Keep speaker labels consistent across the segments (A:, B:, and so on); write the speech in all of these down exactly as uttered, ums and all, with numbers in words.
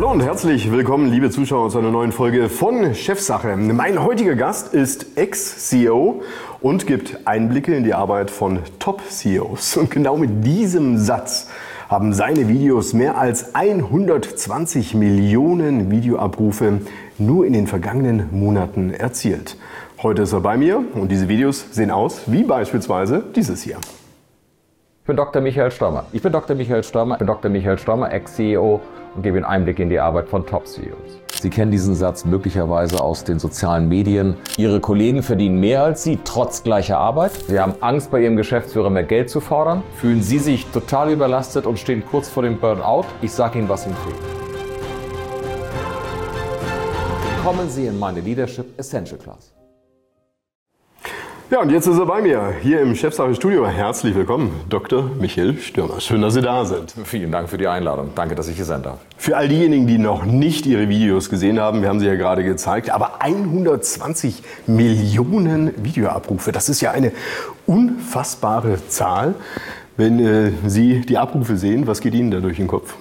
A: Hallo und herzlich willkommen, liebe Zuschauer, zu einer neuen Folge von Chefsache. Mein heutiger Gast ist Ex-C E O und gibt Einblicke in die Arbeit von Top-C E Os. Und genau mit diesem Satz haben seine Videos mehr als hundertzwanzig Millionen Videoabrufe nur in den vergangenen Monaten erzielt. Heute ist er bei mir und diese Videos sehen aus wie beispielsweise dieses hier.
B: Ich bin Doktor Michael Stommer. Ich bin Doktor Michael Stommer. Ich bin Doktor Michael Stommer, Ex-C E O und gebe Ihnen Einblick in die Arbeit von Top-C E Os. Sie kennen diesen Satz möglicherweise aus den sozialen Medien. Ihre Kollegen verdienen mehr als Sie, trotz gleicher Arbeit. Sie haben Angst, bei Ihrem Geschäftsführer mehr Geld zu fordern. Fühlen Sie sich total überlastet und stehen kurz vor dem Burnout? Ich sage Ihnen, was Ihnen fehlt. Kommen Sie in meine Leadership Essential Class.
A: Ja, und jetzt ist er bei mir, hier im Chefsache-Studio. Herzlich willkommen, Doktor Michael Stürmer. Schön, dass Sie da sind.
B: Vielen Dank für die Einladung. Danke, dass ich hier sein darf.
A: Für all diejenigen, die noch nicht Ihre Videos gesehen haben, wir haben sie ja gerade gezeigt, aber hundertzwanzig Millionen Videoabrufe, das ist ja eine unfassbare Zahl. Wenn äh, Sie die Abrufe sehen, was geht Ihnen da durch den Kopf?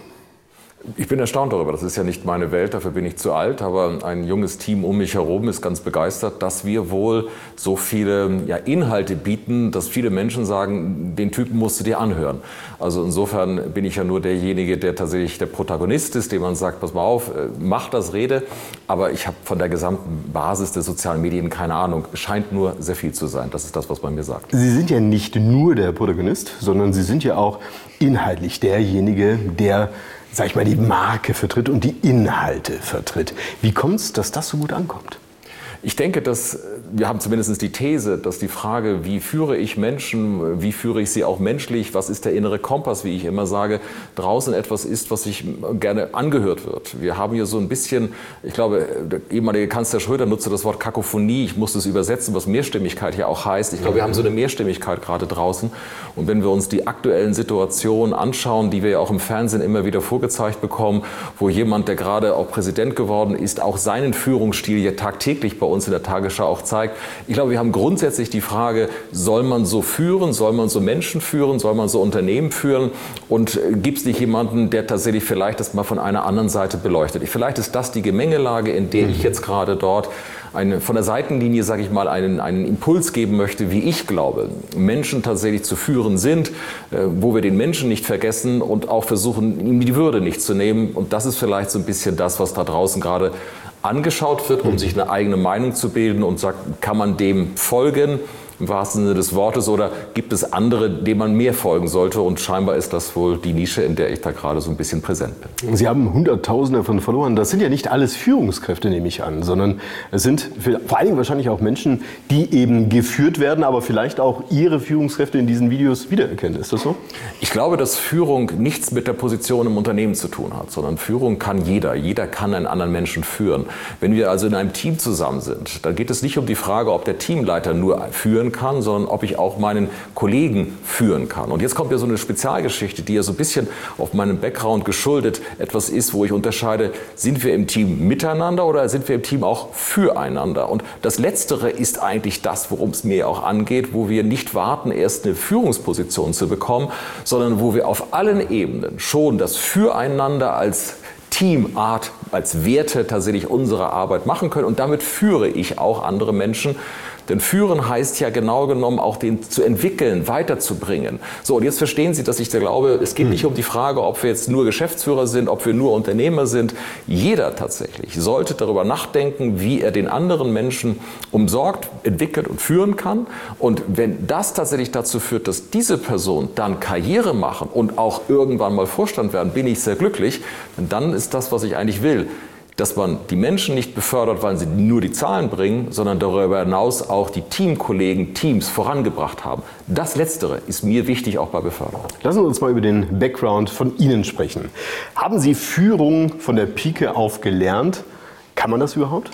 B: Ich bin erstaunt darüber. Das ist ja nicht meine Welt, dafür bin ich zu alt. Aber ein junges Team um mich herum ist ganz begeistert, dass wir wohl so viele ja, Inhalte bieten, dass viele Menschen sagen, den Typen musst du dir anhören. Also insofern bin ich ja nur derjenige, der tatsächlich der Protagonist ist, dem man sagt, pass mal auf, mach das, rede. Aber ich habe von der gesamten Basis der sozialen Medien keine Ahnung. Es scheint nur sehr viel zu sein. Das ist das, was man mir sagt.
A: Sie sind ja nicht nur der Protagonist, sondern Sie sind ja auch inhaltlich derjenige, der, sag ich mal, die Marke vertritt und die Inhalte vertritt. Wie kommt es, dass das so gut ankommt?
B: Ich denke, dass wir haben zumindest die These, dass die Frage, wie führe ich Menschen, wie führe ich sie auch menschlich, was ist der innere Kompass, wie ich immer sage, draußen etwas ist, was sich gerne angehört wird. Wir haben hier so ein bisschen, ich glaube, der ehemalige Kanzler Schröder nutzte das Wort Kakophonie, ich muss es übersetzen, was Mehrstimmigkeit ja auch heißt. Ich glaube, wir haben so eine Mehrstimmigkeit gerade draußen. Und wenn wir uns die aktuellen Situationen anschauen, die wir ja auch im Fernsehen immer wieder vorgezeigt bekommen, wo jemand, der gerade auch Präsident geworden ist, auch seinen Führungsstil ja tagtäglich bei uns in der Tagesschau auch zeigt. Ich glaube, wir haben grundsätzlich die Frage, soll man so führen, soll man so Menschen führen, soll man so Unternehmen führen und gibt es nicht jemanden, der tatsächlich vielleicht das mal von einer anderen Seite beleuchtet. Vielleicht ist das die Gemengelage, in der ich jetzt gerade dort eine, von der Seitenlinie, sage ich mal, einen, einen Impuls geben möchte, wie ich glaube, Menschen tatsächlich zu führen sind, wo wir den Menschen nicht vergessen und auch versuchen, ihm die Würde nicht zu nehmen. Und das ist vielleicht so ein bisschen das, was da draußen gerade angeschaut wird, um sich eine eigene Meinung zu bilden und sagt, kann man dem folgen, im wahrsten Sinne des Wortes, oder gibt es andere, denen man mehr folgen sollte? Und scheinbar ist das wohl die Nische, in der ich da gerade so ein bisschen präsent bin.
A: Sie haben Hunderttausende von Followern. Das sind ja nicht alles Führungskräfte, nehme ich an, sondern es sind vor allen Dingen wahrscheinlich auch Menschen, die eben geführt werden, aber vielleicht auch Ihre Führungskräfte in diesen Videos wiedererkennen. Ist das so?
B: Ich glaube, dass Führung nichts mit der Position im Unternehmen zu tun hat, sondern Führung kann jeder. Jeder kann einen anderen Menschen führen. Wenn wir also in einem Team zusammen sind, dann geht es nicht um die Frage, ob der Teamleiter nur führen kann, sondern ob ich auch meinen Kollegen führen kann. Und jetzt kommt ja so eine Spezialgeschichte, die ja so ein bisschen auf meinem Background geschuldet etwas ist, wo ich unterscheide, sind wir im Team miteinander oder sind wir im Team auch füreinander? Und das Letztere ist eigentlich das, worum es mir auch angeht, wo wir nicht warten, erst eine Führungsposition zu bekommen, sondern wo wir auf allen Ebenen schon das Füreinander als Teamart, als Werte tatsächlich unsere Arbeit machen können. Und damit führe ich auch andere Menschen. Denn führen heißt ja genau genommen auch den zu entwickeln, weiterzubringen. So, und jetzt verstehen Sie, dass ich da glaube, es geht nicht um die Frage, ob wir jetzt nur Geschäftsführer sind, ob wir nur Unternehmer sind. Jeder tatsächlich sollte darüber nachdenken, wie er den anderen Menschen umsorgt, entwickelt und führen kann. Und wenn das tatsächlich dazu führt, dass diese Person dann Karriere machen und auch irgendwann mal Vorstand werden, bin ich sehr glücklich. Denn dann ist das, was ich eigentlich will, dass man die Menschen nicht befördert, weil sie nur die Zahlen bringen, sondern darüber hinaus auch die Teamkollegen, Teams vorangebracht haben. Das Letztere ist mir wichtig, auch bei Beförderung.
A: Lassen Sie uns mal über den Background von Ihnen sprechen. Haben Sie Führung von der Pike auf gelernt? Kann man das überhaupt?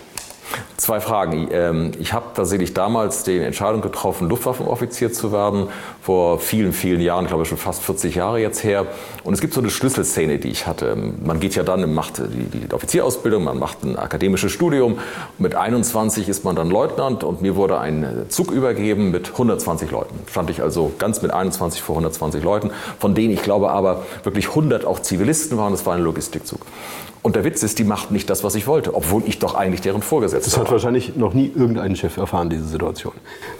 B: Zwei Fragen. Ich habe tatsächlich damals die Entscheidung getroffen, Luftwaffenoffizier zu werden, vor vielen, vielen Jahren, ich glaube schon fast vierzig Jahre jetzt her. Und es gibt so eine Schlüsselszene, die ich hatte. Man geht ja dann, macht die, die Offizierausbildung, man macht ein akademisches Studium. Mit einundzwanzig ist man dann Leutnant und mir wurde ein Zug übergeben mit hundertzwanzig Leuten. Stand ich also ganz mit einundzwanzig vor hundertzwanzig Leuten, von denen ich glaube aber wirklich hundert auch Zivilisten waren. Das war ein Logistikzug. Und der Witz ist, die machten nicht das, was ich wollte, obwohl ich doch eigentlich deren Vorgesetzter war.
A: Das hat wahrscheinlich noch nie irgendein Chef erfahren, diese Situation.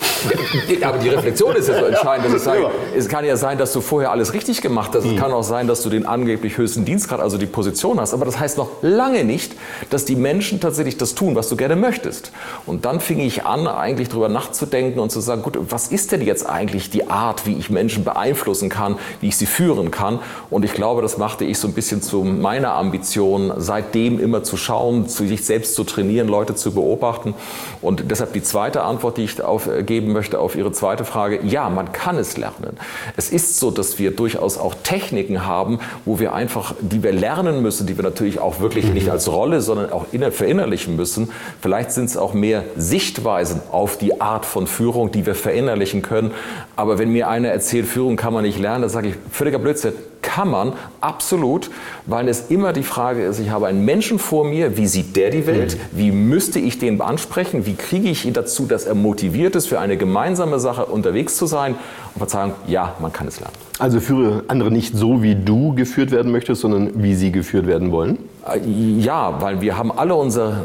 B: Ja, aber die Reflexion ist ja so entscheidend. Dass ich sage, es kann ja sein, dass du vorher alles richtig gemacht hast. Es kann auch sein, dass du den angeblich höchsten Dienstgrad, also die Position hast. Aber das heißt noch lange nicht, dass die Menschen tatsächlich das tun, was du gerne möchtest. Und dann fing ich an, eigentlich darüber nachzudenken und zu sagen, gut, was ist denn jetzt eigentlich die Art, wie ich Menschen beeinflussen kann, wie ich sie führen kann? Und ich glaube, das machte ich so ein bisschen zu meiner Ambition, seitdem immer zu schauen, zu sich selbst zu trainieren, Leute zu beobachten. Und deshalb die zweite Antwort, die ich auf, geben möchte auf Ihre zweite Frage. Ja, man kann es lernen. Es ist so, dass wir durchaus auch Techniken haben, wo wir einfach, die wir lernen müssen, die wir natürlich auch wirklich nicht als Rolle, sondern auch verinnerlichen müssen. Vielleicht sind es auch mehr Sichtweisen auf die Art von Führung, die wir verinnerlichen können. Aber wenn mir einer erzählt, Führung kann man nicht lernen, dann sage ich, völliger Blödsinn. Kann man, absolut, weil es immer die Frage ist, ich habe einen Menschen vor mir, wie sieht der die Welt, wie müsste ich den ansprechen, wie kriege ich ihn dazu, dass er motiviert ist, für eine gemeinsame Sache unterwegs zu sein. Und Verzeihung, ja, man kann es lernen.
A: Also führe andere nicht so, wie du geführt werden möchtest, sondern wie sie geführt werden wollen?
B: Ja, weil wir haben alle unser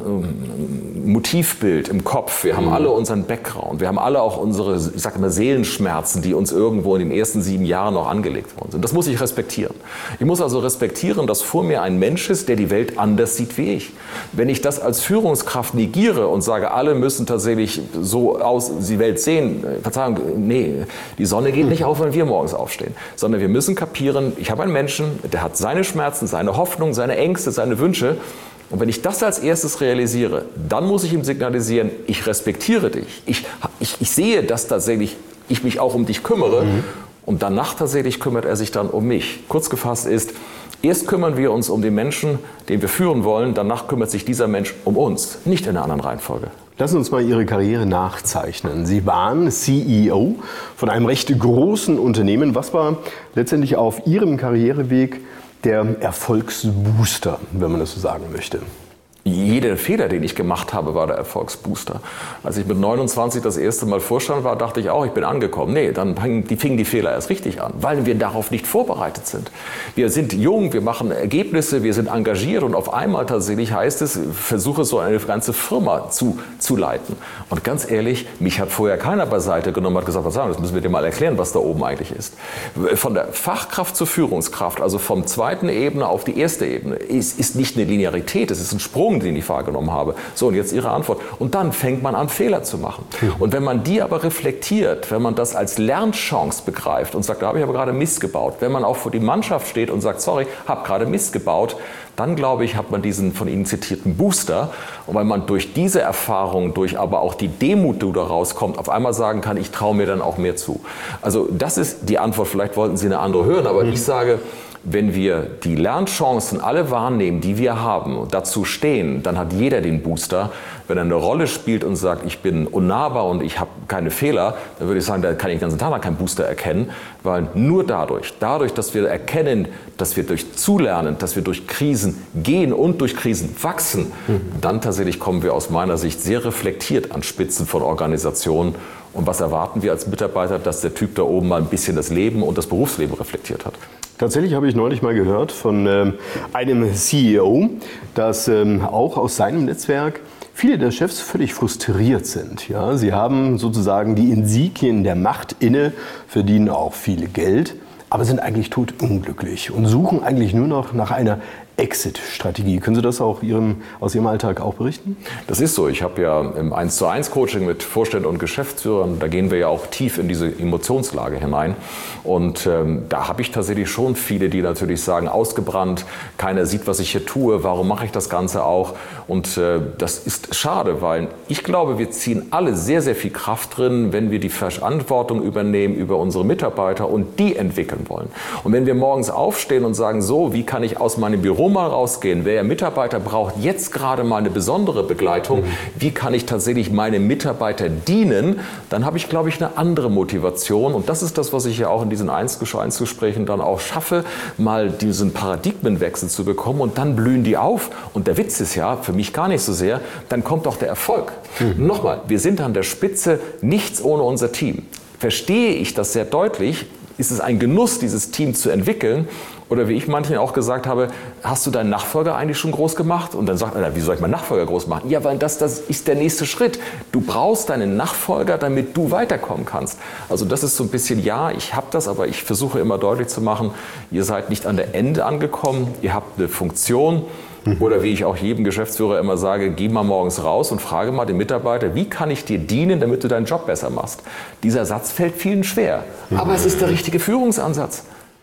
B: Motivbild im Kopf, wir haben alle unseren Background, wir haben alle auch unsere, ich sage mal, Seelenschmerzen, die uns irgendwo in den ersten sieben Jahren noch angelegt worden sind. Das muss ich respektieren. Ich muss also respektieren, dass vor mir ein Mensch ist, der die Welt anders sieht wie ich. Wenn ich das als Führungskraft negiere und sage, alle müssen tatsächlich so aus die Welt sehen, Verzeihung, nee, die Sonne geht nicht auf, wenn wir morgens aufstehen, sondern wir müssen kapieren, ich habe einen Menschen, der hat seine Schmerzen, seine Hoffnung, seine Ängste, seine Wünsche. Und wenn ich das als erstes realisiere, dann muss ich ihm signalisieren, ich respektiere dich. Ich, ich, ich sehe, dass tatsächlich ich mich auch um dich kümmere. Mhm. Und danach tatsächlich kümmert er sich dann um mich. Kurz gefasst ist, erst kümmern wir uns um den Menschen, den wir führen wollen. Danach kümmert sich dieser Mensch um uns. Nicht in einer anderen Reihenfolge.
A: Lassen Sie uns mal Ihre Karriere nachzeichnen. Sie waren C E O von einem recht großen Unternehmen. Was war letztendlich auf Ihrem Karriereweg der Erfolgsbooster, wenn man das so sagen möchte?
B: Jeder Fehler, den ich gemacht habe, war der Erfolgsbooster. Als ich mit neunundzwanzig das erste Mal Vorstand war, dachte ich auch, ich bin angekommen. Nee, dann fingen die, fingen die Fehler erst richtig an, weil wir darauf nicht vorbereitet sind. Wir sind jung, wir machen Ergebnisse, wir sind engagiert und auf einmal tatsächlich heißt es, versuche so eine ganze Firma zu, zu leiten. Und ganz ehrlich, mich hat vorher keiner beiseite genommen und hat gesagt, was sagen, das müssen wir dir mal erklären, was da oben eigentlich ist. Von der Fachkraft zur Führungskraft, also vom zweiten Ebene auf die erste Ebene, ist, ist nicht eine Linearität, es ist ein Sprung, den ich wahrgenommen habe. So, und jetzt Ihre Antwort. Und dann fängt man an, Fehler zu machen. Und wenn man die aber reflektiert, wenn man das als Lernchance begreift und sagt, da habe ich aber gerade Mist gebaut, wenn man auch vor die Mannschaft steht und sagt, sorry, habe gerade Mist gebaut, dann glaube ich, hat man diesen von Ihnen zitierten Booster. Und weil man durch diese Erfahrung, durch aber auch die Demut, die daraus kommt, auf einmal sagen kann, ich traue mir dann auch mehr zu. Also das ist die Antwort. Vielleicht wollten Sie eine andere hören, aber ich sage, wenn wir die Lernchancen alle wahrnehmen, die wir haben, und dazu stehen, dann hat jeder den Booster. Wenn er eine Rolle spielt und sagt, ich bin unnahbar und ich habe keine Fehler, dann würde ich sagen, da kann ich den ganzen Tag noch keinen Booster erkennen, weil nur dadurch, dadurch, dass wir erkennen, dass wir durch Zulernen, dass wir durch Krisen gehen und durch Krisen wachsen, mhm. dann tatsächlich kommen wir aus meiner Sicht sehr reflektiert an Spitzen von Organisationen. Und was erwarten wir als Mitarbeiter, dass der Typ da oben mal ein bisschen das Leben und das Berufsleben reflektiert hat?
A: Tatsächlich habe ich neulich mal gehört von ähm, einem C E O, dass ähm, auch aus seinem Netzwerk viele der Chefs völlig frustriert sind. Ja? Sie haben sozusagen die Insignien der Macht inne, verdienen auch viel Geld, aber sind eigentlich totunglücklich und suchen eigentlich nur noch nach einer Exit-Strategie. Können Sie das auch Ihrem, aus Ihrem Alltag auch berichten?
B: Das ist so. Ich habe ja im eins zu eins Coaching mit Vorständen und Geschäftsführern, da gehen wir ja auch tief in diese Emotionslage hinein. Und ähm, da habe ich tatsächlich schon viele, die natürlich sagen, ausgebrannt, keiner sieht, was ich hier tue, warum mache ich das Ganze auch? Und äh, das ist schade, weil ich glaube, wir ziehen alle sehr, sehr viel Kraft drin, wenn wir die Verantwortung übernehmen über unsere Mitarbeiter und die entwickeln wollen. Und wenn wir morgens aufstehen und sagen, so, wie kann ich aus meinem Büro Büro mal rausgehen, wer Mitarbeiter braucht jetzt gerade mal eine besondere Begleitung, mhm. wie kann ich tatsächlich meine Mitarbeiter dienen, dann habe ich, glaube ich, eine andere Motivation. Und das ist das, was ich ja auch in diesen Eins-zu-eins-Gesprächen dann auch schaffe, mal diesen Paradigmenwechsel zu bekommen und dann blühen die auf. Und der Witz ist ja, für mich gar nicht so sehr, dann kommt auch der Erfolg. Mhm. Nochmal, wir sind an der Spitze, nichts ohne unser Team. Verstehe ich das sehr deutlich, ist es ein Genuss, dieses Team zu entwickeln? Oder wie ich manchen auch gesagt habe, hast du deinen Nachfolger eigentlich schon groß gemacht? Und dann sagt er, wie soll ich meinen Nachfolger groß machen? Ja, weil das, das ist der nächste Schritt. Du brauchst deinen Nachfolger, damit du weiterkommen kannst. Also das ist so ein bisschen, ja, ich habe das, aber ich versuche immer deutlich zu machen, ihr seid nicht an der Ende angekommen, ihr habt eine Funktion. Oder wie ich auch jedem Geschäftsführer immer sage, geh mal morgens raus und frage mal den Mitarbeiter, wie kann ich dir dienen, damit du deinen Job besser machst? Dieser Satz fällt vielen schwer, aber es ist der richtige Führungsansatz.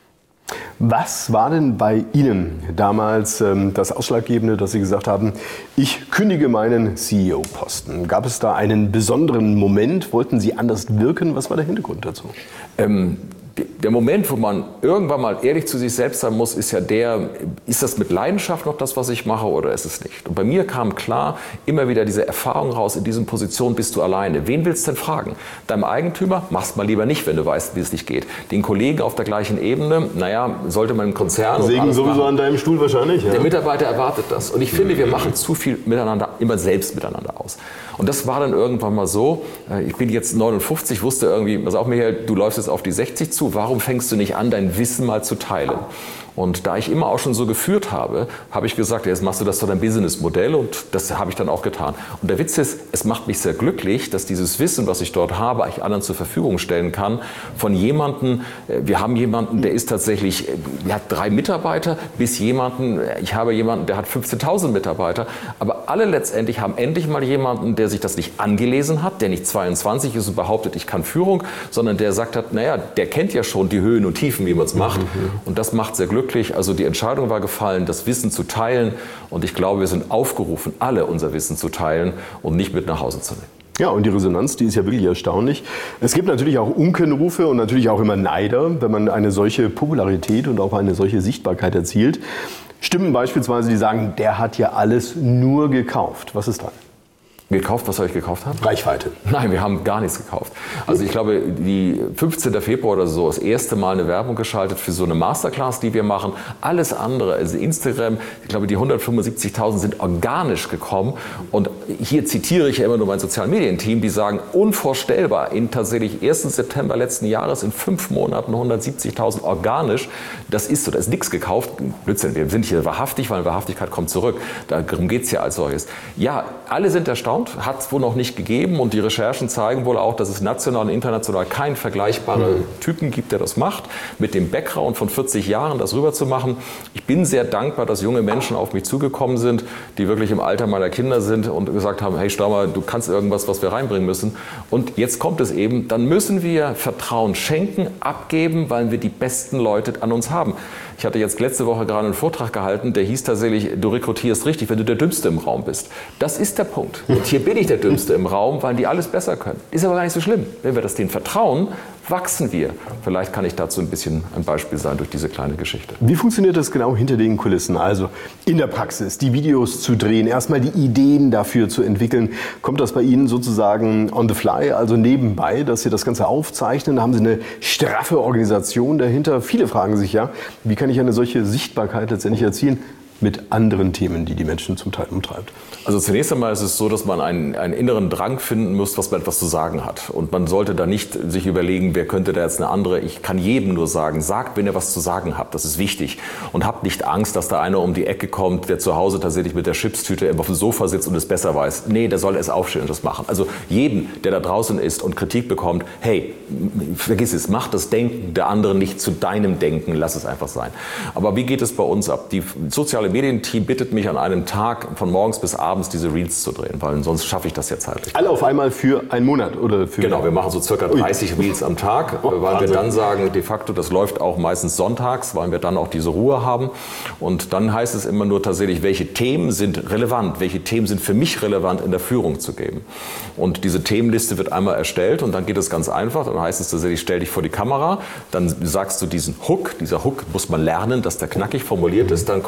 A: Was war denn bei Ihnen damals ähm, das Ausschlaggebende, dass Sie gesagt haben, ich kündige meinen C E O-Posten? Gab es da einen besonderen Moment? Wollten Sie anders wirken? Was war der Hintergrund dazu?
B: Ähm, Der Moment, wo man irgendwann mal ehrlich zu sich selbst sein muss, ist ja der, ist das mit Leidenschaft noch das, was ich mache oder ist es nicht? Und bei mir kam klar immer wieder diese Erfahrung raus, in diesen Positionen bist du alleine. Wen willst du denn fragen? Deinem Eigentümer? Mach's mal lieber nicht, wenn du weißt, wie es nicht geht. Den Kollegen auf der gleichen Ebene? Naja, sollte man im Konzern...
A: Sägen sowieso machen. An deinem Stuhl wahrscheinlich. Ja.
B: Der Mitarbeiter erwartet das. Und ich finde, wir machen zu viel miteinander, immer selbst miteinander aus. Und das war dann irgendwann mal so, ich bin jetzt neunundfünfzig, wusste irgendwie, also auch Michael, du läufst jetzt auf die sechzig zu, warum fängst du nicht an, dein Wissen mal zu teilen? Und da ich immer auch schon so geführt habe, habe ich gesagt, jetzt machst du das zu deinem Businessmodell und das habe ich dann auch getan. Und der Witz ist, es macht mich sehr glücklich, dass dieses Wissen, was ich dort habe, ich anderen zur Verfügung stellen kann, von jemandem, wir haben jemanden, der ist tatsächlich, der hat drei Mitarbeiter, bis jemanden, ich habe jemanden, der hat fünfzehntausend Mitarbeiter, aber alle letztendlich haben endlich mal jemanden, der sich das nicht angelesen hat, der nicht zweiundzwanzig ist und behauptet, ich kann Führung, sondern der sagt hat, naja, der kennt ja schon die Höhen und Tiefen, wie man es macht. Und das macht sehr glücklich. Also die Entscheidung war gefallen, das Wissen zu teilen. Und ich glaube, wir sind aufgerufen, alle unser Wissen zu teilen und nicht mit nach Hause zu nehmen.
A: Ja, und die Resonanz, die ist ja wirklich erstaunlich. Es gibt natürlich auch Unkenrufe und natürlich auch immer Neider, wenn man eine solche Popularität und auch eine solche Sichtbarkeit erzielt. Stimmen beispielsweise, die sagen, der hat ja alles nur gekauft. Was ist dran?
B: Gekauft? Was soll ich gekauft haben?
A: Reichweite.
B: Nein, wir haben gar nichts gekauft. Also ich glaube, die fünfzehnten Februar oder so, das erste Mal eine Werbung geschaltet für so eine Masterclass, die wir machen. Alles andere, also Instagram, ich glaube, die hundertfünfundsiebzigtausend sind organisch gekommen. Und hier zitiere ich ja immer nur mein Sozialmedienteam, die sagen, unvorstellbar, in tatsächlich ersten September letzten Jahres, in fünf Monaten hundertsiebzigtausend organisch. Das ist so, da ist nichts gekauft. Blödsinn, wir sind hier wahrhaftig, weil Wahrhaftigkeit kommt zurück. Darum geht es ja als solches. Ja, alle sind erstaunt. Hat es wohl noch nicht gegeben und die Recherchen zeigen wohl auch, dass es national und international keinen vergleichbaren mhm. Typen gibt, der das macht, mit dem Background von vierzig Jahren das rüberzumachen. Ich bin sehr dankbar, dass junge Menschen auf mich zugekommen sind, die wirklich im Alter meiner Kinder sind und gesagt haben, hey Staumer, du kannst irgendwas, was wir reinbringen müssen. Und jetzt kommt es eben, dann müssen wir Vertrauen schenken, abgeben, weil wir die besten Leute an uns haben. Ich hatte jetzt letzte Woche gerade einen Vortrag gehalten, der hieß tatsächlich, du rekrutierst richtig, wenn du der Dümmste im Raum bist. Das ist der Punkt. Und hier bin ich der Dümmste im Raum, weil die alles besser können. Ist aber gar nicht so schlimm. Wenn wir das denen vertrauen, wachsen wir. Vielleicht kann ich dazu ein bisschen ein Beispiel sein durch diese kleine Geschichte.
A: Wie funktioniert das genau hinter den Kulissen? Also in der Praxis, die Videos zu drehen, erstmal die Ideen dafür zu entwickeln. Kommt das bei Ihnen sozusagen on the fly, also nebenbei, dass Sie das Ganze aufzeichnen? Haben Sie eine straffe Organisation dahinter? Viele fragen sich ja, wie kann ich eine solche Sichtbarkeit letztendlich erzielen? Mit anderen Themen, die die Menschen zum Teil umtreibt?
B: Also zunächst einmal ist es so, dass man einen, einen inneren Drang finden muss, was man etwas zu sagen hat. Und man sollte da nicht sich überlegen, wer könnte da jetzt eine andere. Ich kann jedem nur sagen, sagt, wenn ihr was zu sagen habt. Das ist wichtig. Und habt nicht Angst, dass da einer um die Ecke kommt, der zu Hause tatsächlich mit der Chipstüte auf dem Sofa sitzt und es besser weiß. Nee, der soll es aufstehen und das machen. Also jedem, der da draußen ist und Kritik bekommt, hey, vergiss es, mach das Denken der anderen nicht zu deinem Denken, lass es einfach sein. Aber wie geht es bei uns ab? Die soziale Medienteam bittet mich an einem Tag von morgens bis abends diese Reels zu drehen, weil sonst schaffe ich das ja zeitlich.
A: Alle auf einmal für einen Monat oder für...
B: Genau, wir machen so circa dreißig Reels am Tag, oh, weil Wahnsinn. Wir dann sagen, de facto, das läuft auch meistens sonntags, weil wir dann auch diese Ruhe haben. Und dann heißt es immer nur tatsächlich, welche Themen sind relevant, welche Themen sind für mich relevant in der Führung zu geben. Und diese Themenliste wird einmal erstellt und dann geht es ganz einfach. Dann heißt es tatsächlich, stell dich vor die Kamera, dann sagst du diesen Hook, dieser Hook muss man lernen, dass der knackig formuliert ist, dann kommt dieser Satz,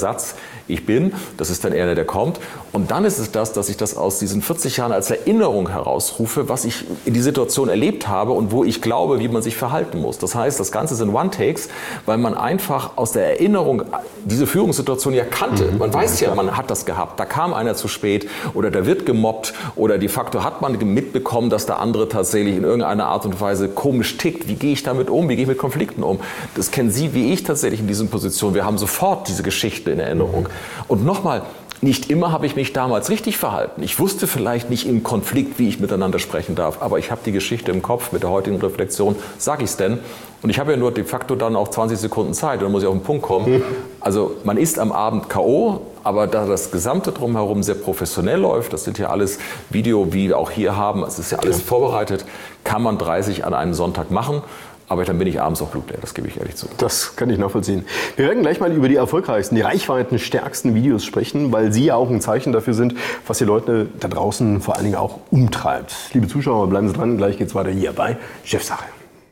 B: Satz, ich bin, das ist dann eher der, der kommt. Und dann ist es das, dass ich das aus diesen vierzig Jahren als Erinnerung herausrufe, was ich in die Situation erlebt habe und wo ich glaube, wie man sich verhalten muss. Das heißt, das Ganze sind One-Takes, weil man einfach aus der Erinnerung diese Führungssituation ja kannte. Man weiß ja, man hat das gehabt. Da kam einer zu spät oder da wird gemobbt oder de facto hat man mitbekommen, dass der andere tatsächlich in irgendeiner Art und Weise komisch tickt. Wie gehe ich damit um? Wie gehe ich mit Konflikten um? Das kennen Sie wie ich tatsächlich in diesen Positionen. Wir haben sofort diese Geschichte in Erinnerung. Und nochmal, nicht immer habe ich mich damals richtig verhalten. Ich wusste vielleicht nicht im Konflikt, wie ich miteinander sprechen darf, aber ich habe die Geschichte im Kopf. Mit der heutigen Reflexion sage ich es denn. Und ich habe ja nur de facto dann auch zwanzig Sekunden Zeit, dann muss ich auf den Punkt kommen. Also man ist am Abend K O, aber da das Gesamte drumherum sehr professionell läuft, das sind ja alles Video, wie wir auch hier haben, es ist ja alles vorbereitet, kann man dreißig an einem Sonntag machen. Aber dann bin ich abends auch blutleer, das gebe ich ehrlich zu.
A: Das kann ich nachvollziehen. Wir werden gleich mal über die erfolgreichsten, die reichweitenstärksten Videos sprechen, weil sie ja auch ein Zeichen dafür sind, was die Leute da draußen vor allen Dingen auch umtreibt. Liebe Zuschauer, bleiben Sie dran, gleich geht's weiter hier bei Chefsache.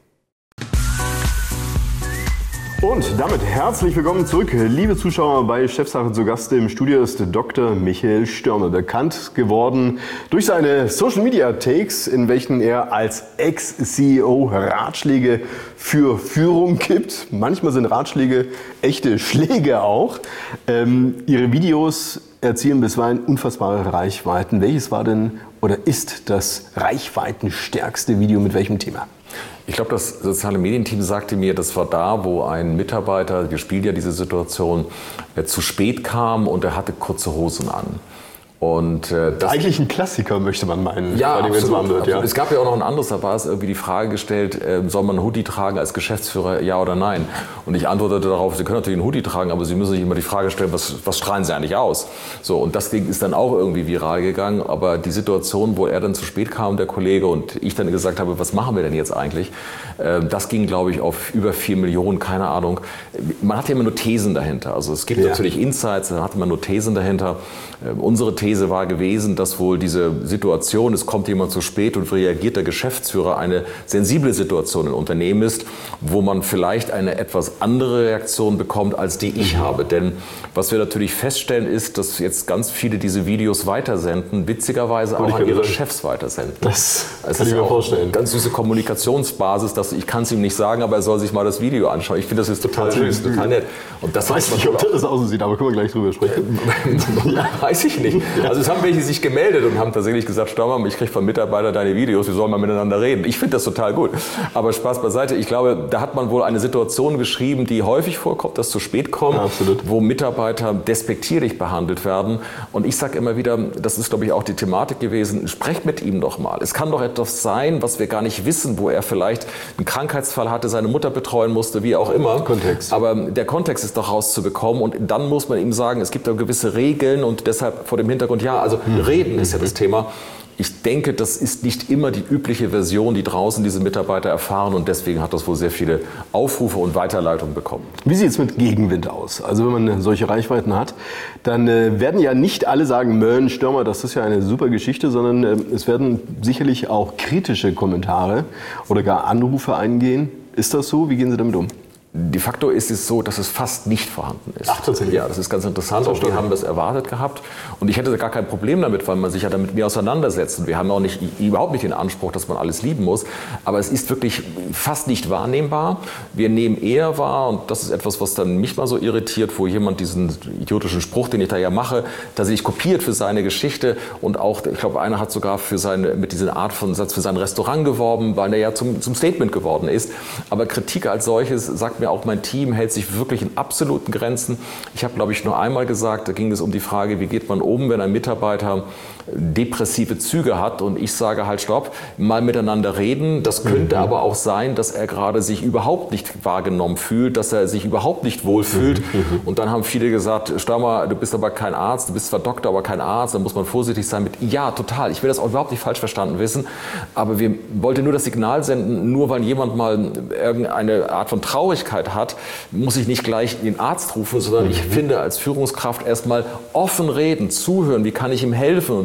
A: Und damit herzlich willkommen zurück, liebe Zuschauer, bei Chefsache. Zu Gast im Studio ist Doktor Michael Störmer, bekannt geworden durch seine Social-Media-Takes, in welchen er als Ex-C E O Ratschläge für Führung gibt. Manchmal sind Ratschläge echte Schläge auch. Ähm, ihre Videos erzielen bisweilen unfassbare Reichweiten. Welches war denn oder ist das reichweitenstärkste Video mit welchem Thema?
B: Ich glaube, das soziale Medienteam sagte mir, das war da, wo ein Mitarbeiter, wir spielen ja diese Situation, zu spät kam und er hatte kurze Hosen an. Und, äh, das
A: eigentlich ein Klassiker, möchte man meinen.
B: Ja,
A: allem,
B: absolut,
A: warm wird, ja.
B: Es gab ja auch noch ein anderes, da war es irgendwie die Frage gestellt, äh, soll man einen Hoodie tragen als Geschäftsführer, ja oder nein? Und ich antwortete darauf, Sie können natürlich einen Hoodie tragen, aber Sie müssen sich immer die Frage stellen, was, was strahlen Sie eigentlich aus? So, und das Ding ist dann auch irgendwie viral gegangen, aber die Situation, wo er dann zu spät kam, der Kollege, und ich dann gesagt habe, was machen wir denn jetzt eigentlich? Äh, das ging, glaube ich, auf über vier Millionen, keine Ahnung. Man hat ja immer nur Thesen dahinter. Also es gibt ja natürlich Insights, da hat man nur Thesen dahinter. Äh, unsere These war gewesen, dass wohl diese Situation, es kommt jemand zu spät und reagiert der Geschäftsführer, eine sensible Situation im Unternehmen ist, wo man vielleicht eine etwas andere Reaktion bekommt, als die ich habe. Denn was wir natürlich feststellen ist, dass jetzt ganz viele diese Videos weitersenden, witzigerweise auch an ihre Chefs weitersenden.
A: Das kann ich mir vorstellen.
B: Ganz süße Kommunikationsbasis, dass ich kann es ihm nicht sagen, aber er soll sich mal das Video anschauen. Ich finde das ist total süß, total nett. Und das
A: weiß nicht, ob das aussieht, aber können wir gleich drüber sprechen.
B: Ja, weiß ich nicht. Also es haben welche sich gemeldet und haben tatsächlich gesagt, Störmer, ich kriege von Mitarbeitern deine Videos, wir sollen mal miteinander reden. Ich finde das total gut. Aber Spaß beiseite. Ich glaube, da hat man wohl eine Situation geschrieben, die häufig vorkommt, dass zu spät kommt, ja, wo Mitarbeiter despektierlich behandelt werden. Und ich sage immer wieder, das ist, glaube ich, auch die Thematik gewesen, sprecht mit ihm doch mal. Es kann doch etwas sein, was wir gar nicht wissen, wo er vielleicht einen Krankheitsfall hatte, seine Mutter betreuen musste, wie auch immer.
A: Kontext.
B: Aber der Kontext ist doch rauszubekommen und dann muss man ihm sagen, es gibt da gewisse Regeln und deshalb vor dem Hintergrund, ja, also Reden ist ja das Thema. Ich denke, das ist nicht immer die übliche Version, die draußen diese Mitarbeiter erfahren und deswegen hat das wohl sehr viele Aufrufe und Weiterleitungen bekommen.
A: Wie sieht es mit Gegenwind aus? Also wenn man solche Reichweiten hat, dann äh, werden ja nicht alle sagen, Mön, Störmer, das ist ja eine super Geschichte, sondern äh, es werden sicherlich auch kritische Kommentare oder gar Anrufe eingehen. Ist das so? Wie gehen Sie damit um?
B: De facto ist es so, dass es fast nicht vorhanden ist.
A: Ach, tatsächlich?
B: Ja, das ist ganz interessant. Auch wir haben das erwartet gehabt. Und ich hätte gar kein Problem damit, weil man sich ja damit mehr auseinandersetzt. Und wir haben auch nicht, überhaupt nicht den Anspruch, dass man alles lieben muss. Aber es ist wirklich fast nicht wahrnehmbar. Wir nehmen eher wahr, und das ist etwas, was dann mich mal so irritiert, wo jemand diesen idiotischen Spruch, den ich da ja mache, tatsächlich kopiert für seine Geschichte. Und auch, ich glaube, einer hat sogar für seine, mit dieser Art von Satz für sein Restaurant geworben, weil er ja zum, zum Statement geworden ist. Aber Kritik als solches sagt mir auch, mein Team hält sich wirklich in absoluten Grenzen. Ich habe, glaube ich, nur einmal gesagt, da ging es um die Frage, wie geht man um, wenn ein Mitarbeiter depressive Züge hat und ich sage halt, stopp, mal miteinander reden. Das könnte mhm. aber auch sein, dass er gerade sich überhaupt nicht wahrgenommen fühlt, dass er sich überhaupt nicht wohlfühlt. Mhm. Und dann haben viele gesagt, Störmer, du bist aber kein Arzt, du bist zwar Doktor, aber kein Arzt, da muss man vorsichtig sein mit, ja, total, ich will das auch überhaupt nicht falsch verstanden wissen, aber wir wollten nur das Signal senden, nur weil jemand mal irgendeine Art von Traurigkeit hat, muss ich nicht gleich den Arzt rufen, sondern mhm. ich finde als Führungskraft erstmal offen reden, zuhören, wie kann ich ihm helfen? Und wenn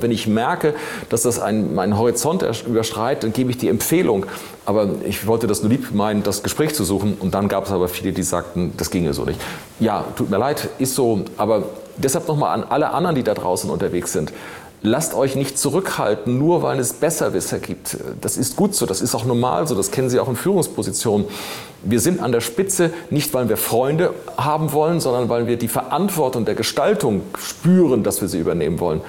B: wenn ich merke, dass das ein, meinen Horizont überschreitet, dann gebe ich die Empfehlung. Aber ich wollte das nur lieb meinen, das Gespräch zu suchen. Und dann gab es aber viele, die sagten, das ginge so nicht. Ja, tut mir leid, ist so. Aber deshalb nochmal an alle anderen, die da draußen unterwegs sind. Lasst euch nicht zurückhalten, nur weil es Besserwisser gibt. Das ist gut so, das ist auch normal so, das kennen Sie auch in Führungspositionen. Wir sind an der Spitze nicht, weil wir Freunde haben wollen, sondern weil wir die Verantwortung der Gestaltung spüren, dass wir sie übernehmen wollen.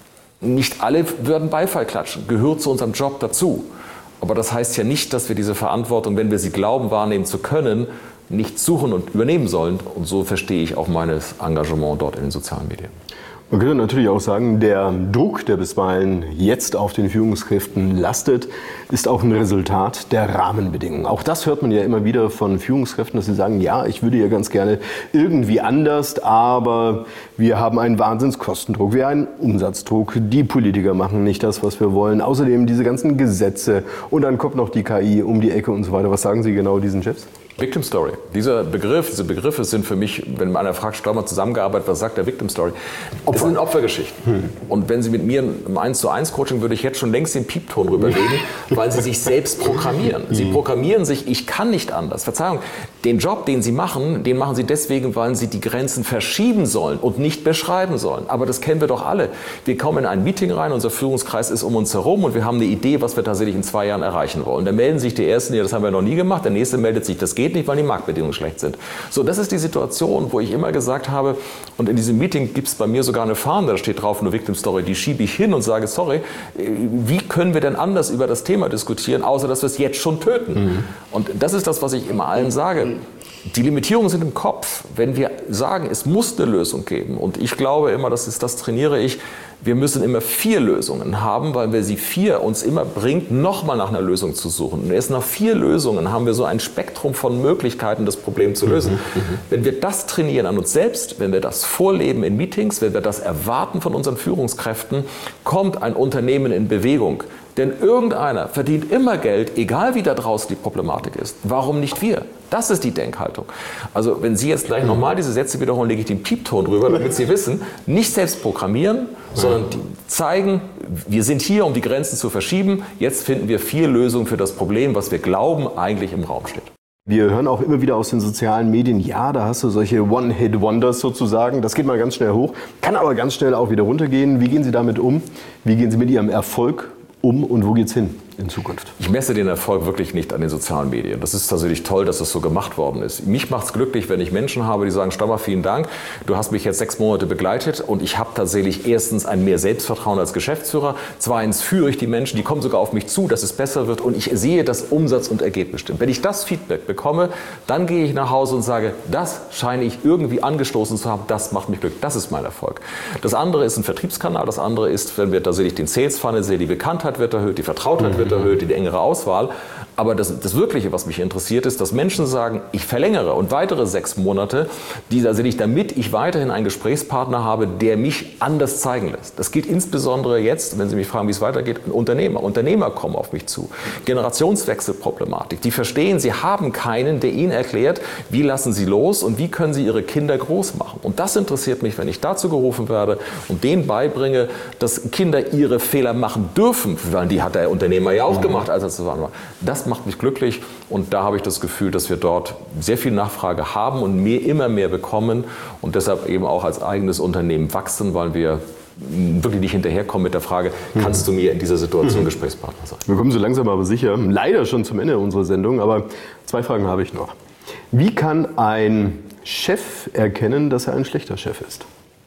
B: Nicht alle würden Beifall klatschen, gehört zu unserem Job dazu. Aber das heißt ja nicht, dass wir diese Verantwortung, wenn wir sie glauben, wahrnehmen zu können, nicht suchen und übernehmen sollen. Und so verstehe ich auch mein Engagement dort in den sozialen Medien.
A: Man könnte natürlich auch sagen, der Druck, der bisweilen jetzt auf den Führungskräften lastet, ist auch ein Resultat der Rahmenbedingungen. Auch das hört man ja immer wieder von Führungskräften, dass sie sagen, ja, ich würde ja ganz gerne irgendwie anders, aber wir haben einen Wahnsinnskostendruck, wir haben einen Umsatzdruck, die Politiker machen nicht das, was wir wollen. Außerdem diese ganzen Gesetze und dann kommt noch die K I um die Ecke und so weiter. Was sagen Sie genau diesen Chefs?
B: Victim Story. Dieser Begriff, diese Begriffe sind für mich, wenn einer fragt, Staub mal zusammengearbeitet, was sagt der Victim Story? Opfer. Das sind Opfergeschichten. Hm. Und wenn Sie mit mir im eins zu eins Coaching, würde ich jetzt schon längst den Piepton rüberlegen, weil Sie sich selbst programmieren. Sie programmieren sich, ich kann nicht anders. Verzeihung, den Job, den Sie machen, den machen Sie deswegen, weil Sie die Grenzen verschieben sollen und nicht beschreiben sollen. Aber das kennen wir doch alle. Wir kommen in ein Meeting rein, unser Führungskreis ist um uns herum und wir haben eine Idee, was wir tatsächlich in zwei Jahren erreichen wollen. Da melden sich die Ersten, ja, das haben wir noch nie gemacht, der Nächste meldet sich, das geht nicht, weil die Marktbedingungen schlecht sind. So, das ist die Situation, wo ich immer gesagt habe, und in diesem Meeting gibt es bei mir sogar eine Fahne, da steht drauf, eine Victim Story, die schiebe ich hin und sage, sorry, wie können wir denn anders über das Thema diskutieren, außer dass wir es jetzt schon töten? Mhm. Und das ist das, was ich immer allen sage. Die Limitierungen sind im Kopf. Wenn wir sagen, es muss eine Lösung geben, und ich glaube immer, das ist, das trainiere ich, wir müssen immer vier Lösungen haben, weil wir sie vier uns immer bringt, nochmal nach einer Lösung zu suchen. Und erst nach vier Lösungen haben wir so ein Spektrum von Möglichkeiten, das Problem zu lösen. Mhm, wenn wir das trainieren an uns selbst, wenn wir das vorleben in Meetings, wenn wir das erwarten von unseren Führungskräften, kommt ein Unternehmen in Bewegung. Denn irgendeiner verdient immer Geld, egal wie da draußen die Problematik ist. Warum nicht wir? Das ist die Denkhaltung. Also wenn Sie jetzt gleich nochmal diese Sätze wiederholen, lege ich den Piepton drüber, damit Sie wissen, nicht selbst programmieren, sondern zeigen, wir sind hier, um die Grenzen zu verschieben. Jetzt finden wir vier Lösungen für das Problem, was wir glauben, eigentlich im Raum steht.
A: Wir hören auch immer wieder aus den sozialen Medien, ja, da hast du solche One-Hit-Wonders sozusagen. Das geht mal ganz schnell hoch, kann aber ganz schnell auch wieder runtergehen. Wie gehen Sie damit um? Wie gehen Sie mit Ihrem Erfolg um und wo geht's hin in Zukunft?
B: Ich messe den Erfolg wirklich nicht an den sozialen Medien. Das ist tatsächlich toll, dass das so gemacht worden ist. Mich macht es glücklich, wenn ich Menschen habe, die sagen, Stammer, vielen Dank, du hast mich jetzt sechs Monate begleitet und ich habe tatsächlich erstens ein mehr Selbstvertrauen als Geschäftsführer, zweitens führe ich die Menschen, die kommen sogar auf mich zu, dass es besser wird und ich sehe, dass Umsatz und Ergebnis stimmt. Wenn ich das Feedback bekomme, dann gehe ich nach Hause und sage, das scheine ich irgendwie angestoßen zu haben, das macht mich glücklich, das ist mein Erfolg. Das andere ist ein Vertriebskanal, das andere ist, wenn wir tatsächlich den Sales Funnel sehen, die Bekanntheit wird erhöht, die Vertrautheit wird erhöht, die engere Auswahl. Aber das, das Wirkliche, was mich interessiert, ist, dass Menschen sagen, ich verlängere und weitere sechs Monate, die da sehe ich, damit ich weiterhin einen Gesprächspartner habe, der mich anders zeigen lässt. Das gilt insbesondere jetzt, wenn Sie mich fragen, wie es weitergeht, Unternehmer. Unternehmer kommen auf mich zu. Generationswechselproblematik. Die verstehen, sie haben keinen, der ihnen erklärt, wie lassen sie los und wie können sie ihre Kinder groß machen. Und das interessiert mich, wenn ich dazu gerufen werde und denen beibringe, dass Kinder ihre Fehler machen dürfen, weil die hat der Unternehmer ja auch mhm. gemacht, als er zu waren war. Das macht mich glücklich und da habe ich das Gefühl, dass wir dort sehr viel Nachfrage haben und mehr, immer mehr bekommen und deshalb eben auch als eigenes Unternehmen wachsen, weil wir wirklich nicht hinterherkommen mit der Frage, kannst du mir in dieser Situation Gesprächspartner sein?
A: Wir kommen so langsam aber sicher, leider schon zum Ende unserer Sendung, aber zwei Fragen habe ich noch. Wie kann ein Chef erkennen, dass er ein schlechter Chef ist?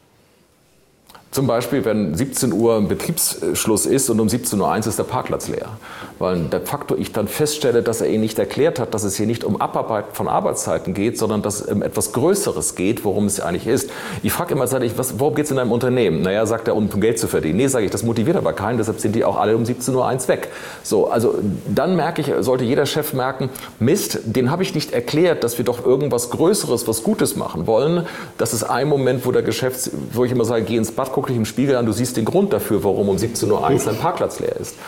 B: Zum Beispiel, wenn siebzehn Uhr Betriebsschluss ist und um siebzehn Uhr eins ist der Parkplatz leer. Weil de facto ich dann feststelle, dass er Ihnen nicht erklärt hat, dass es hier nicht um Abarbeiten von Arbeitszeiten geht, sondern dass es um etwas Größeres geht, worum es eigentlich ist. Ich frage immer, sage ich, was, worum geht es in einem Unternehmen? Naja, sagt er, um Geld zu verdienen. Nee, sage ich, das motiviert aber keinen, deshalb sind die auch alle um siebzehn Uhr eins weg. So, also dann merke ich, sollte jeder Chef merken, Mist, den habe ich nicht erklärt, dass wir doch irgendwas Größeres, was Gutes machen wollen. Das ist ein Moment, wo der Geschäfts-, wo ich immer sage, geh ins Bad, guck dich im Spiegel an, du siehst den Grund dafür, warum um siebzehn Uhr eins dein Parkplatz leer ist.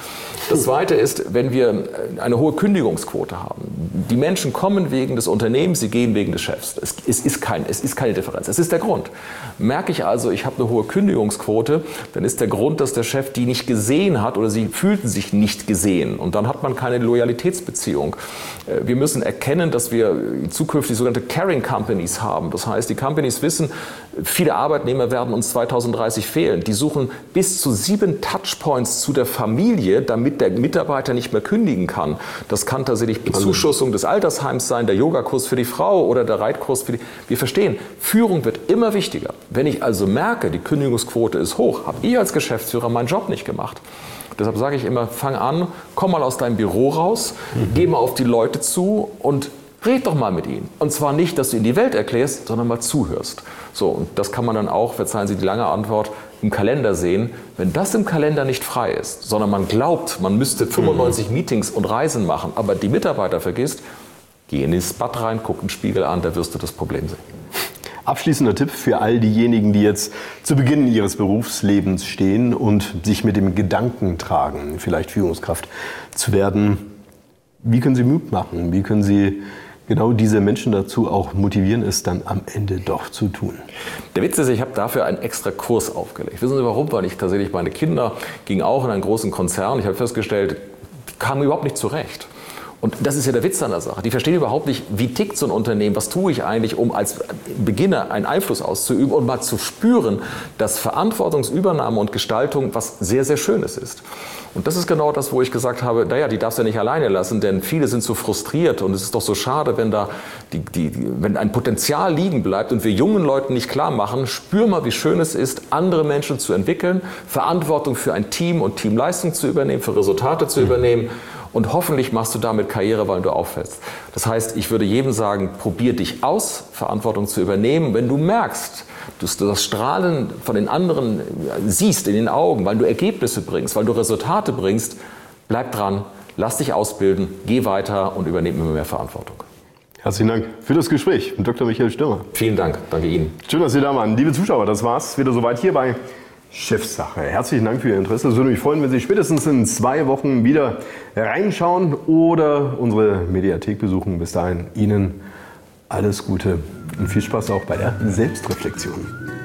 B: Das Zweite ist, wenn wir eine hohe Kündigungsquote haben. Die Menschen kommen wegen des Unternehmens, sie gehen wegen des Chefs. Es, es, ist kein, es ist keine Differenz, es ist der Grund. Merke ich also, ich habe eine hohe Kündigungsquote, dann ist der Grund, dass der Chef die nicht gesehen hat oder sie fühlten sich nicht gesehen. Und dann hat man keine Loyalitätsbeziehung. Wir müssen erkennen, dass wir zukünftig sogenannte Caring Companies haben. Das heißt, die Companies wissen, viele Arbeitnehmer werden uns zweitausenddreißig fehlen. Die suchen bis zu sieben Touchpoints zu der Familie, damit der Mitarbeiter nicht mehr kündigen kann. Das kann tatsächlich Bezuschussung des Altersheims sein, der Yogakurs für die Frau oder der Reitkurs für die... Wir verstehen, Führung wird immer wichtiger. Wenn ich also merke, die Kündigungsquote ist hoch, habe ich als Geschäftsführer meinen Job nicht gemacht. Deshalb sage ich immer, fang an, komm mal aus deinem Büro raus, mhm. geh mal auf die Leute zu und red doch mal mit ihnen. Und zwar nicht, dass du ihnen die Welt erklärst, sondern mal zuhörst. So, und das kann man dann auch, verzeihen Sie die lange Antwort, im Kalender sehen. Wenn das im Kalender nicht frei ist, sondern man glaubt, man müsste fünfundneunzig mhm. Meetings und Reisen machen, aber die Mitarbeiter vergisst, geh in das Bad rein, guck den Spiegel an, da wirst du das Problem sehen.
A: Abschließender Tipp für all diejenigen, die jetzt zu Beginn ihres Berufslebens stehen und sich mit dem Gedanken tragen, vielleicht Führungskraft zu werden. Wie können Sie Mut machen? Wie können Sie genau diese Menschen dazu auch motivieren, es dann am Ende doch zu tun?
B: Der Witz ist, ich habe dafür einen extra Kurs aufgelegt. Wissen Sie warum? Weil ich tatsächlich, meine Kinder gingen auch in einen großen Konzern. Ich habe festgestellt, die kamen überhaupt nicht zurecht. Und das ist ja der Witz an der Sache. Die verstehen überhaupt nicht, wie tickt so ein Unternehmen, was tue ich eigentlich, um als Beginner einen Einfluss auszuüben und mal zu spüren, dass Verantwortungsübernahme und Gestaltung was sehr, sehr Schönes ist. Und das ist genau das, wo ich gesagt habe, naja, die darfst du ja nicht alleine lassen, denn viele sind so frustriert und es ist doch so schade, wenn da die, die, wenn ein Potenzial liegen bleibt und wir jungen Leuten nicht klar machen, spür mal, wie schön es ist, andere Menschen zu entwickeln, Verantwortung für ein Team und Teamleistung zu übernehmen, für Resultate zu übernehmen. Und hoffentlich machst du damit Karriere, weil du auffällst. Das heißt, ich würde jedem sagen, probier dich aus, Verantwortung zu übernehmen. Wenn du merkst, dass du das Strahlen von den anderen siehst in den Augen, weil du Ergebnisse bringst, weil du Resultate bringst, bleib dran, lass dich ausbilden, geh weiter und übernimm immer mehr Verantwortung.
A: Herzlichen Dank für das Gespräch mit Doktor Michael Stürmer.
B: Vielen Dank, danke Ihnen.
A: Schön, dass Sie da waren. Liebe Zuschauer, das war's wieder soweit hier bei Chefsache. Herzlichen Dank für Ihr Interesse. Es würde mich freuen, wenn Sie spätestens in zwei Wochen wieder reinschauen oder unsere Mediathek besuchen. Bis dahin Ihnen alles Gute und viel Spaß auch bei der Selbstreflexion.